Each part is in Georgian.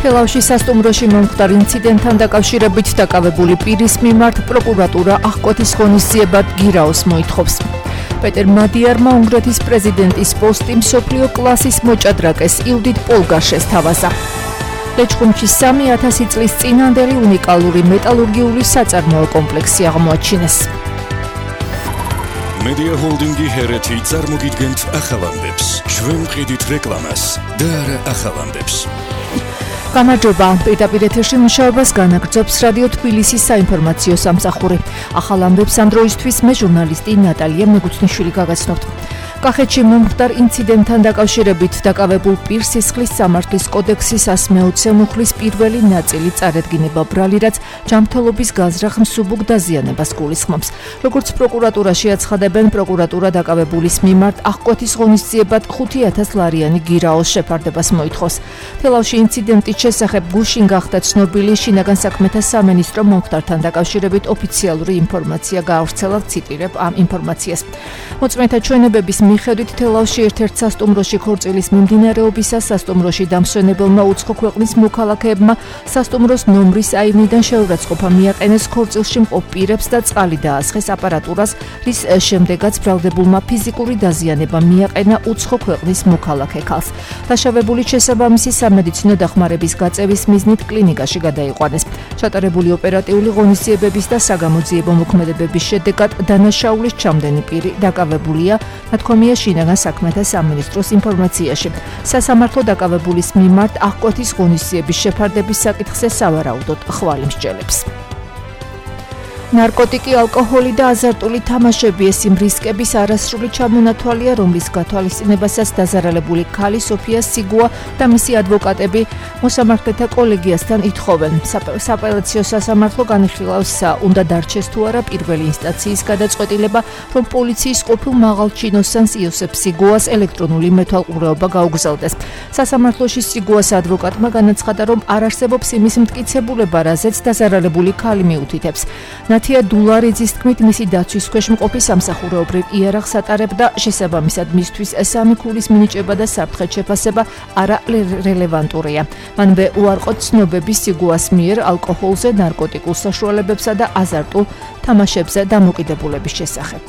თელავში სასტუმროში მომხდარ ინციდენტთან დაკავშირებით დაკავებული პირის მიმართ პროკურატურა აღკვეთის ღონისძიებად გირაოს მოითხოვს. პეტერ მადიარმა უნგრეთის პრეზიდენტის პოსტი მსოფლიო კლასის მოჭადრაკეს იუდიტ პოლგაშეს თავაზა. ლეჩხუმში 3000 წლის წინანდელი უნიკალური მეტალურგიული საწარმოო კომპლექსი აღმოაჩინეს. Media Holdingi ჰერეთი წარმოგიდგენთ ახალამდებს. ჩვენ ვყიდით რეკლამას და არა ახალამდებს. გამარჯობა, პირდაპირ ეთერში მუშაობას განაგრძობს რადიო თბილისის საინფორმაციო სამსახური. ახალამდებს ამ დროისთვის მე ჟურნალისტი ნატალია მეგუცნიშვილი გაგაცნობთ. კახეთში მომხდარ ინციდენტთან დაკავშირებით დაკავებულ პირს სისხლის სამართლის კოდექსის 120 მუხლის პირველი ნაწილი წარედგინება ბრალი, რაც ჯანმრთელობის გაზრახ მსუბუქ დაზიანებას გულისხმობს. როგორც პროკურატურაში აცხადებენ, პროკურატურა დაკავებულის მიმართ აღკვეთის ღონისძიებად 5000 ლარიანი გირაოს შეფარდებას მოითხოვს. თელავში ინციდენტის შესახებ გუშინ გახდა ცნობილი, შინაგან საქმეთა სამინისტრო მომხდართან დაკავშირებით ოფიციალური ინფორმაცია გაავრცელა, ციტირებ ამ ინფორმაციას. მოწმეთა ჩვენებების მიხედვით თელავში ერთ-ერთ სასტუმროში ქორწილის მიმდინარეობისას სასტუმროში დამსვენებელმა უცხო ქვეყნის მოქალაქეებმა სასტუმროს ნომრის აივნიდან შეურაცხყოფა მიაყენეს ქორწილში მყოფ პირებს და წყალი დაასხეს აპარატურას, რის შემდეგაც ბრალდებულმა ფიზიკური დაზიანება მიაყენა უცხო ქვეყნის მოქალაქე ქალს. დაშავებული შესაბამისი სამედიცინო დახმარების გაწევის მიზნით კლინიკაში გადაიყვანეს. ჩატარებული ოპერატიული ღონისძიებების და საგამოძიებო მოქმედებების შედეგად დანაშაულის ჩამდენი პირი დაკავებულია, თქმია შინაგან საქმეთა სამინისტროს ინფორმაციაში. სასამართლო დაკავებულის მიმართ აღკვეთის ღონისძიების შეფარდების საკითხზე სავარაუდოდ ხვალი მსჯელებს. ნარკოტიკი, ალკოჰოლი და აზარტული თამაშები ეს იმ რისკების არასრული ჩამონათვალია, რომლის გათვალისწინებასაც დაზარალებული ქალი სოფია სიგუა და მისი ადვოკატები მოსამართლეთა კოლეგიასთან ითხოვენ. საპელაციო სასამართლო განიხილავს, უნდა დარჩეს თუ არა პირველი ინსტანციის გადაწყვეტილება, რომ პოლიციის ყოფილ მაღალ ჩინოსანს იოსებ სიგუას ელექტრონული მეთვალყურეობა გაუგზავდეს. სასამართლოში სიგუას ადვოკატმა განაცხადა, რომ არ არსებობს იმის მტკიცებულება, რაზეც დაზარალებული ქალი მიუთითებს. ნათია დულარიძის თქმით, მისი დაცვის ქვეშ მყოფი სამსახურეობრივ იარაღს ატარებდა, შესაბამისად მისთვის სამი ქულის მინიჭება და საფრთხეთ შეფასება არა რელევანტურია. მანვე უარყო ცნობები სიგუას მიერ ალკოჰოლზე, ნარკოტიკულ საშუალებებსა და აზარტულ თამაშებზე დამოკიდებულების შესახებ.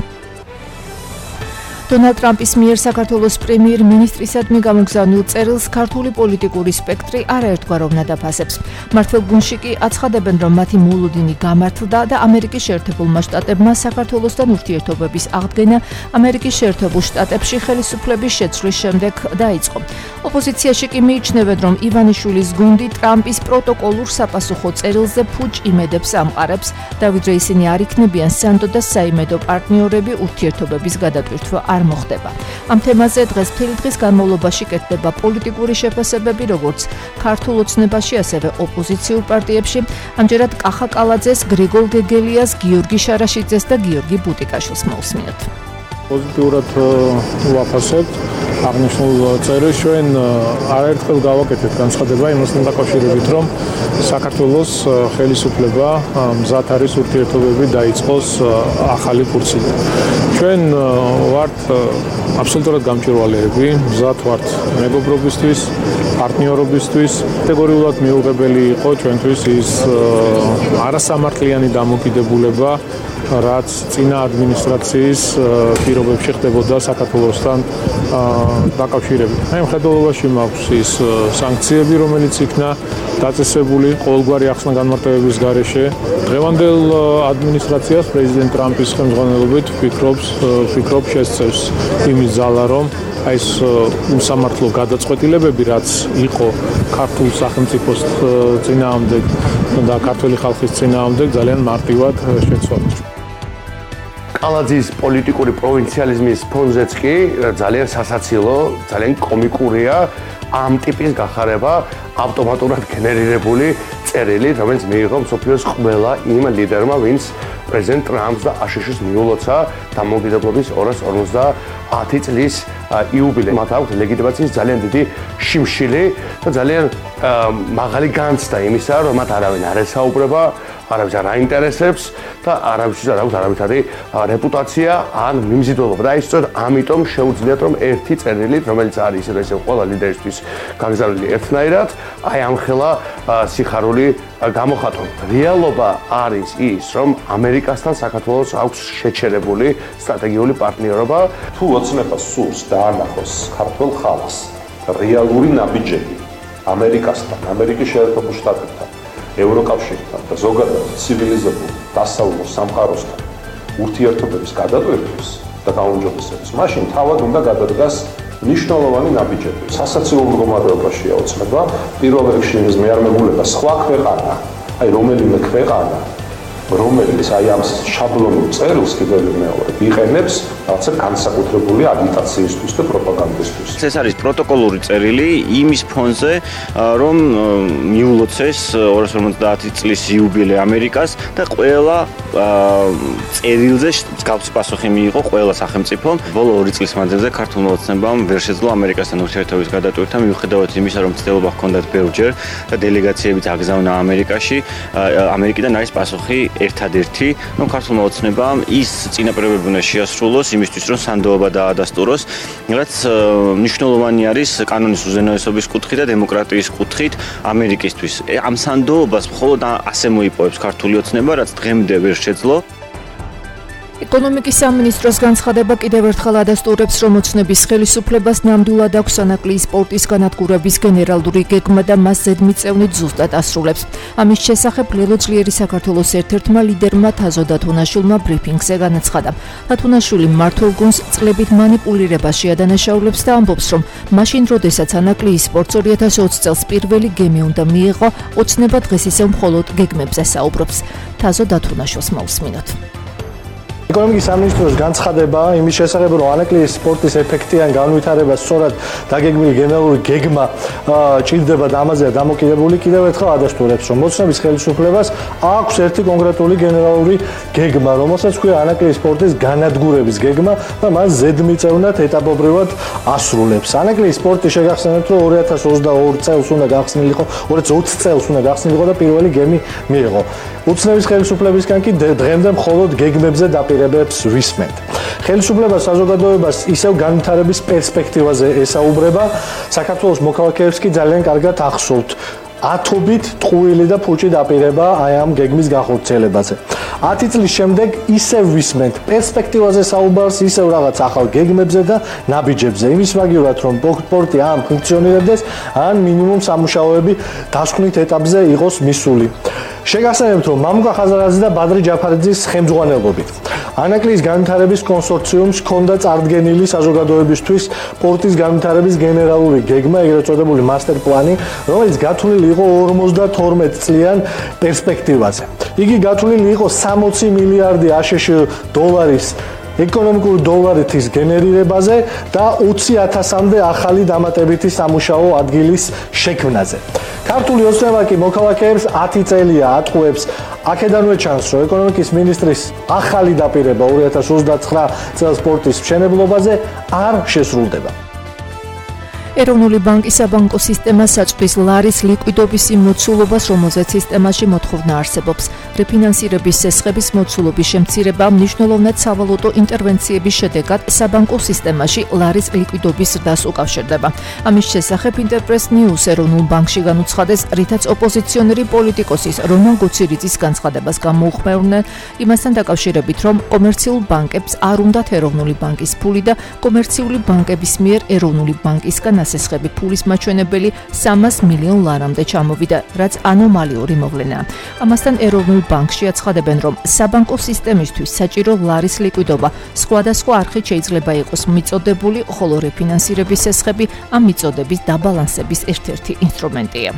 დონალდ ტრამპის მიერ საქართველოს პრემიერ-მინისტრისადმი გამოგზავნილ წერილს ქართული პოლიტიკური სპექტრი არაერთგვაროვნად აფასებს. მმართველ გუნდში კი აცხადებენ, რომ მათი მოლოდინი გამართლდა და ამერიკის შეერთებულმა შტატებმა საქართველოსთან ურთიერთობების აღდგენა ამერიკის შეერთებულ შტატებში ხელისუფლების შეცვლის შემდეგ დაიწყო. ოპოზიციაში კი მიიჩნევენ, რომ ივანიშვილის გუნდი ტრამპის პროტოკოლურ საპასუხო წერილზე ფუჭ იმედებს ამყარებს, დავიდრე ისინი არ იქნებიან სანდო და საიმედო პარტნიორები, ურთიერთობების გადატვირთვა არ მოხდება. ამ თემაზე დღეს მთელი დღის განმავლობაში კეთდება პოლიტიკური შეფასებები, როგორც ქართულ ოცნებაში, ასევე ოპოზიციურ პარტიებში. ამჯერად კახა კალაძეს, გრიგოლ გეგელიას, გიორგი შარაშიძეს და გიორგი ბუტიკაშვილს მოусმინოთ. პოზიტიურად ვაფასებთ აღნიშნულ წერილს. ჩვენ არაერთხელ გავაკეთეთ განცხადება იმასთან დაკავშირებით, რომ საქართველოს ხელისუფლება მზად არის ურთიერთობები დაიწყოს ახალი კურსით. ჩვენ ვართ აბსოლუტურად გამჭვირვალეები, მზად ვართ მეგობრობისთვის, პარტნიორობისთვის. კატეგორიულად მიუღებელი იყო ჩვენთვის ის არასამართლიანი დამოკიდებულება, რაც წინა ადმინისტრაციის პირობებში ხდებოდა საქართველოსთან დაკავშირებით. მე მხედველობაში მაქვს ის სანქციები, რომელიც იქნა დაწესებული ყოველგვარი ახსნა-განმარტებების გარეშე. დღევანდელ ადმინისტრაციას პრეზიდენტ ტრამპის ხელმძღვანელობით ვფიქრობ შესწევს იმის ძალა, რომ ეს უსამართლო გადაწყვეტილებები, რაც იყო ქართულ სახელმწიფოს წინააღმდეგ და ქართული ხალხის წინააღმდეგ, ძალიან მარტივად შეცვალეს. კალაძის პოლიტიკური პროვინციალიზმის ფონზეც კი ძალიან სასაცილო, ძალიან კომიკურია ამ ტიპის გახარება ავტომატურად გენერირებული წერილი, რომელიც მიიღო მსოფლიოს ყველა იმ ლიდერმა, ვინც პრეზიდენტ ტრამპს და აშშ-ს მიულოცა დამოუკიდებლობის 250 წლის იუბილე. მათ აქვს ლეგიტიმაციის ძალიან დიდი შიმშილი და ძალიან მაღალი განცდა იმისა, რომ მათ არავინ არ ესაუბრება არავის არ აინტერესებს და არავის არ აქვს არავითარი რეპუტაცია ან მიმზიდველობა. და ის სწორედ ამიტომ შეუძლიათ რომ ერთი წერილით, რომელიც არის ისე ყველა ლიდერისთვის გაგზავნილი ერთნაირად, აი ამხელა სიხარული გამოხატონ. რეალობა არის ის, რომ ამერიკასთან საქართველოს აქვს შეჩერებული სტრატეგიული პარტნიორობა. თუ ოცნებას სურს დაანახოს ქართულ ხალხს რეალური ნაბიჯები ამერიკასთან, ამერიკის შეერთებულ შტატებთან, ევროკავშირთან და ზოგადად ცივილიზებულ დასავლურ სამყაროსთან ურთიერთობების გადატვირთვის და გაუმჯობესებას, მაშინ თავად უნდა გადადგას მნიშვნელოვანი ნაბიჯები. სასაცილო მდგომარეობაშია ოცნება, პირველ რიგში იმის მეარმებულება სხვა ქვეყანა, აი რომელიმე ქვეყანა, რომელიც აი ამ შაბლონურ წერილს კიდევ მეორე იყენებს რაღაცა განსაკუთრებული აგიტაციისთვის და პროპაგანდისთვის. ეს არის პროტოკოლური წერილი იმის ფონზე, რომ მიულოცეს 250 წლის იუბილე ამერიკას და ყველა წერილზე მსგავსი პასუხი მიიღო ყველა სახელმწიფომ. ბოლო 2 წლის მანძილზე ქართულმა ოცნებამ ვერ შეძლო ამერიკასთან ურთიერთობის გადატვირთვა, მიუხედავად იმისა, რომ ცდილობა ჰქონდათ ბევრჯერ და დელეგაციებიც აგზავნა ამერიკაში, ამერიკიდან არის პასუხი ერთადერთი, რომ ქართულმა ოცნებამ ის წინაპირობები უნდა შეასრულოს იმისთვის, რომ სანდოობა დაადასტუროს, რაც მნიშვნელოვანი არის კანონის უზენაესობის კუთხით და დემოკრატიის კუთხით ამერიკისთვის. ამ სანდოობას მხოლოდ ასე მოიპოვებს ქართული ოცნება, რაც დღემდე ვერ შეძლო. ეკონომიკის სამინისტროს განცხადება კიდევ ერთხელ ადასტურებს, რომ ოცნების ხელისუფლებას ნამდვილად აქვს სანაკლი სპორტის განადგურების გენერალური გეგმა და მას ზედმიწევნით ზუსტად ასრულებს. ამის შესახებ ლელო ძლიერი საქართველოს ერთ-ერთმა ლიდერმა თაზო დათუნაშვილმა ბრიფინგზე განაცხადა. დათუნაშვილი მმართველ გუნდს წლებით მანიპულირებაში ადანაშაულებს და ამბობს, რომ მაშინ, როდესაც ანაკლი სპორტს 2020 წელს პირველი გემი უნდა მიეღო, ოცნება დღეს ისევ მხოლოდ გეგმებზე საუბრობს. თაზო დათუნაშვილს მოვსმინოთ. ეკონომიკის სამინისტროს განცხადება იმის შესახებ, რომ ანაკლიის სპორტის ეფექტიან განვითარებას სწორად დაგეგმილი გენერალური გეგმა ჭირდება და ამაზეა დამოკიდებული, კიდევ ერთხელ ადასტურებს, რომ ოცნების ხელისუფლებას აქვს ერთი კონკრეტული გენერალური გეგმა, რომელსაც ქვია ანაკლიის სპორტის განადგურების გეგმა და მას ზედმიწევნად ეტაპობრივად ასრულებს. ანაკლიის სპორტი შეგახსენებთ, რომ 2022 წელს უნდა გახსნილიყო, 2020 წელს უნდა გახსნილიყო და პირველი გემი მიიღო. ოცნების ხელისუფლებისგან კი დღემდე მხოლოდ გეგმებზე დაპირებებს ვისმენთ. ხელისუფლება საზოგადოებას ისევ განვითარების პერსპექტივაზე ესაუბრება, საქართველოს მოქალაქეებს კი ძალიან კარგად ახსოვთ. ათობით ტყუილი და ფუჭი დაპირება აი ამ გეგმის გახორციელებაზე. 10 წლის შემდეგ ისევ ვისმენთ პერსპექტივაზე საუბარს, ისევ რაღაც ახალ გეგმებზე და ნაბიჯებზე. იმის მაგივრად, რომ სპორტი ამ ფუნქციონირებდეს, ან მინიმუმ სამუშაოები დასკვნით ეტაპზე იყოს მისული. შეგახსენებთ, რომ მამუკა ხაზარაძე და ბადრი ჯაფარიძის ხელმძღვანელობით ანაკლიის განვითარების კონსორციუმს ჰქონდა წარდგენილი საზოგადოებისთვის სპორტის განვითარების გენერალური გეგმა, ეგრეთ წოდებული მასტერ პლანი, რომელიც გათვლილი იყო 52 წლიან პერსპექტივაზე. იგი გათვლილი იყო 60 მილიარდი აშშ დოლარის ეკონომიკური დოლარეთის გენერირებაზე და 20,000-მდე ახალი დამატებითი სამუშაო ადგილის შექმნაზე. ქართული ოცნება კი მოქალაქეებს 10 წელია ატყუებს. აქედანვე ჩანს, რომ ეკონომიკის მინისტრის ახალი დაპირება 2029 წელს სპორტის მშენებლობაზე არ შესრულდება. ეროვნული ბანკის საბანკო სისტემა საჭრის ლარის ლიკვიდობის იმ მოცულობას, რომელზეც სისტემაში მოთხოვნა არსებობს. რეფინანსირების სესხების მოცულობის შემცირება მნიშვნელოვნად სავალუტო ინტერვენციების შედეგად საბანკო სისტემაში ლარის ლიკვიდობის ზრდას უკავშირდება. ამის შესახებ ინტერპრეს ნიუს ეროვნულ ბანკში განუცხადეს, რითაც ოპოზიციონერი პოლიტიკოსის რონალდ გუცირიძის განცხადებას გამოუხმეურნენ, იმასთან დაკავშირებით, რომ კომერციულ ბანკებს არ უნდათ ეროვნული ბანკის ფული და კომერციული ბანკების მიერ ეროვნული ბანკისგან ასესხები ფულის მაჩვენებელი 300 მილიონ ლარამდე ჩამოვიდა, რაც ანომალიური მოვლენაა. ამასთან ეროვნულ ბანკში აცხადებენ, რომ საბანკო სისტემისთვის საჭირო ლარის ლიკვიდობა სხვადასხვა არხით შეიძლება იყოს მიწოდებული, ხოლო რეფინანსირების სესხები ამ მიწოდების დაბალანსების ერთ-ერთი ინსტრუმენტია.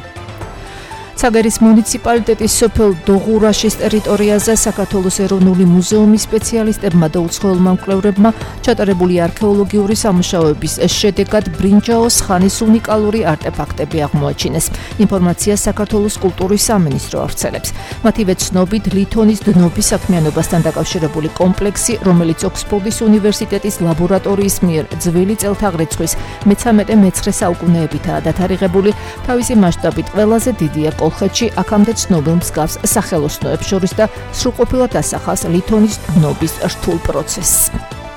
ცაგერის მუნიციპალიტეტის სოფელ დოღურაშის ტერიტორიაზე საქართველოს ეროვნული მუზეუმის სპეციალისტებმა და უცხოელმა მკვლევრებმა ჩატარებული არქეოლოგიური სამუშაოების შედეგად ბრინჯაოს ხანის უნიკალური არტეფაქტები აღმოაჩინეს. ინფორმაციას საქართველოს კულტურის სამინისტრო ავრცელებს. მათივე ცნობით, ლითონის დნობის საქმიანობასთან დაკავშირებული კომპლექსი, რომელიც ოქსფორდის უნივერსიტეტის ლაბორატორიის მიერ ძველი წელთაღრიცხვის მე-13-მე-19 საუკუნეებითაა დათარიღებული, თავისი მასშტაბით ყველაზე დიდია კოლხეთის სომხეთში აქამდე ცნობილ მსგავს სახელოსნოებს შორის და სრულყოფილად ასახავს ლითონის დნობის რთულ პროცესს.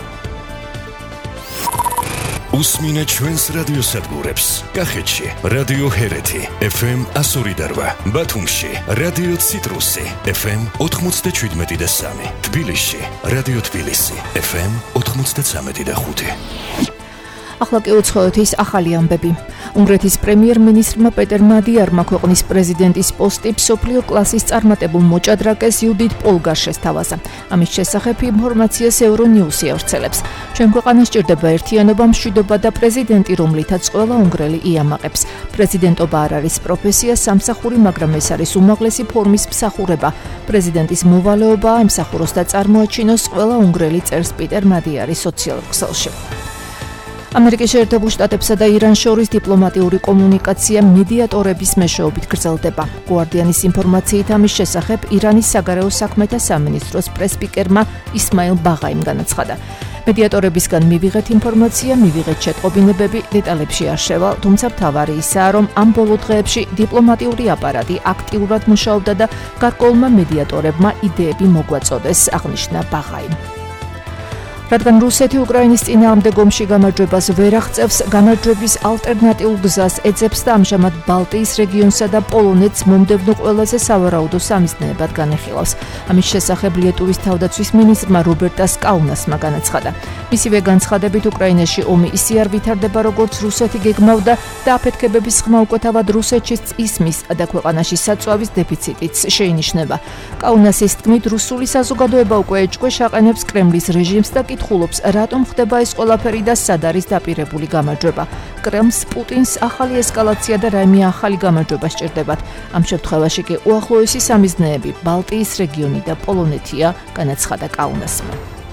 უსმინე ჩვენს რადიოსადგურებს. კახეთში რადიო ჰერეთი FM 102.8, ბათუმში რადიო ციტრუსი FM 97.3, თბილისში რადიო თბილისი FM 93.5. ახლა კი უცხოეთ ის ახალი ამბები. უნგრეთის პრემიერ-მინისტრმა პეტერ მადიარმა ქვეყნის პრეზიდენტის პოსტი მსოფლიო კლასის წარმატებულ მოჭადრაკეს იუდით პოლგარშეს თავაზა. ამის შესახებ ინფორმაციას ევრონიუსი ავრცელებს. ჩვენ ქვეყანას ჭირდება ერთიანობა, მშვიდობა და პრეზიდენტი, რომლითაც ყველა უნგრელი იამაყებს. პრეზიდენტობა არ არის პროფესია, სამსახური, მაგრამ ეს არის უმაღლესი ფორმის მსახურება. პრეზიდენტის მოვალეობაა ემსახუროს და წარმოაჩინოს ყველა უნგრელი, წერს პიტერ მადიარი სოციალურ ქსელში. ამერიკის შეერთებულ შტატებსა და ირანს შორის დიპლომატიური კომუნიკაცია მედიატორების მეშვეობით გრძელდება. Guardian-ის ინფორმაციით ამის შესახებ ირანის საგარეო საქმეთა სამინისტროს პრესპიკერმა ისმაილ ბაღაიმ განაცხადა. მედიატორებისგან მივიღეთ ინფორმაცია, მივიღეთ შეტყობინებები, დეტალებში არ შევალ, თუმცა მთავარი ისაა, რომ ამ ბოლო დღეებში დიპლომატიური აპარატი აქტიურად მუშაობდა და გარკვეულმა მედიატორებმა იდეები მოგვაწოდეს, აღნიშნა ბაღაიმ. რადგან რუსეთი უკრაინის წინააღმდეგ ომში გამარჯვებას ვერ აღწევს, გამარჯვების ალტერნატიულ გზას ეძებს და ამჟამად ბალტიის რეგიონსა და პოლონეთს მომდევნო ყველაზე სავარაუდო სამიზნეებად განეხილავს. ამის შესახებ ლიეტუვის თავდაცვის მინისტრმა რობერტას კაუნასმა განაცხადა. მისივე განცხადებით უკრაინაში ომი ისე არ ვითარდება, როგორც რუსეთი გეგმავდა და აფეთქებების ხმა უკვე თავად რუსეთშიც ისმის და ქვეყანაში საწვავის დეფიციტიც შეინიშნება. კაუნასის თქმით, რუსული საზოგადოება უკვე ეჭქვეშ აყენებს კრემლის რეჟიმს და ხულობს, რატომ ხდება ეს ყველაფერი და სად არის დაპირებული გამარჯვება. კრემლს პუტინს ახალი ესკალაცია და რაიმე ახალი გამარჯვება სჭირდებათ. ამ შემთხვევაში კი უახლოესი სამიზნეები ბალტიის რეგიონი და პოლონეთია, განაცხადა კაუნასმა.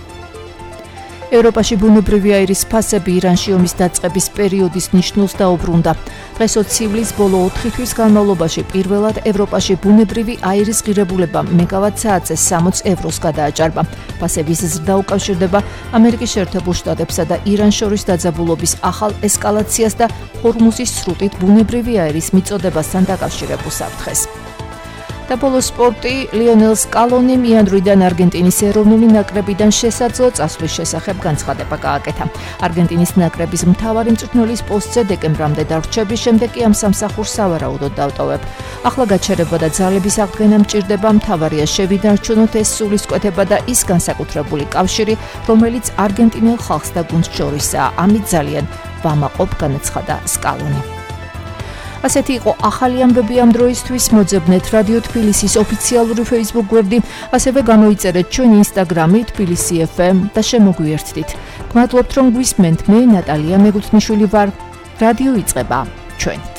ევროპაში ბუნებრივი აირის ფასები ირანში ომის დაწყების პერიოდის ნიშნულს დაუბრუნდა. დღეს სივლის ბოლო 4 თვის განმავლობაში პირველად ევროპაში ბუნებრივი აირის ღირებულება მეგავატ-საათზე 60 ევროს გადააჭარბა. ფასების ზრდა უკავშირდება ამერიკის შეერთებულ შტატებსა და ირანს შორის დაძაბულობის ახალ ესკალაციას და ჰორმუზის სრუტით ბუნებრივი აირის მიწოდებასთან დაკავშირებულ საფრთხეს. და ბოლო სპორტი, ლიონელ სკალონიმ იანვრიდან არგენტინის ეროვნული ნაკრებიდან შესაძლო წასვლის შესახებ განცხადება გააკეთა. არგენტინის ნაკრების მთავარი მწვრთნელის პოსტზე დეკემბრამდე დარჩების შემდეგ კი ამ სამსახურს სავარაუდოდ დავტოვებ. ახლა გაჩერება და ძალების აღდგენა მჭირდება, მთავარია შევინარჩუნოთ ეს სულისკვეთება და ის განსაკუთრებული კავშირი, რომელიც არგენტინელ ხალხს და გუნდს შორისაა. ამით ძალიან ვამაყობ, განაცხადა სკალონი. ასეთი იყო ახალი ამბები ამ დროისთვის. მოძებნეთ რადიო თბილისის ოფიციალური Facebook გვერდი, ასევე გამოიწერეთ ჩვენი Instagram-ი თბილისი FM და შემოგვიერთდით. გმადლობთ რომ გვისმენთ. მე ნატალია მეგუთნიშვილი ვარ. რადიო იწყება ჩვენ.